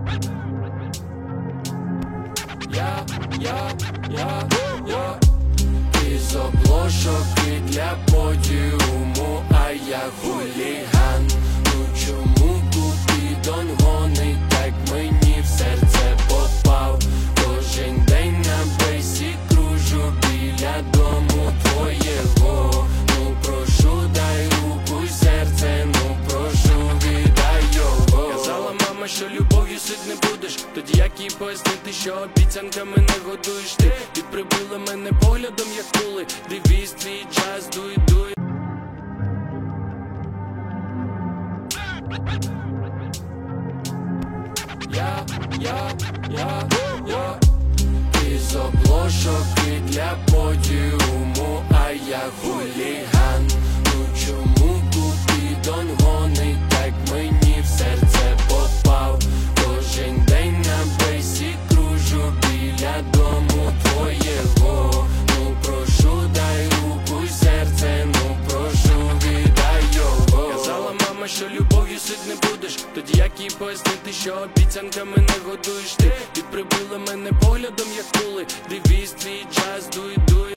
Із обложок і для подіуму, а я хуліган. Ну чому Купідон гонить, так мені в серце попав. Кожен день на бейсі кружу біля дому твоєго. Ну прошу, дай руку й серце, ну прошу, віддай його. Казала мама, що любов'ю сить не будеш, тоді як їй пояснити, що обіцянками не годуєш ти. Ти прибила мене поглядом, як кули, дивись, твій час, дуй, дуй. Із обложок і для подіуму, а я хуліган. Ну чому Купідон гонить, так мені в серце попав. Кожен день на бейсі кружу біля дому твоєго. Ну прошу, дай руку й серце, ну прошу, віддай його. Казала мама, що любов'ю сить не будеш, тоді як їй пояснити, що обіцянками не годуєш ти. Ти прибила мене поглядом, як кули, дивись, твій час, дуй, дуй.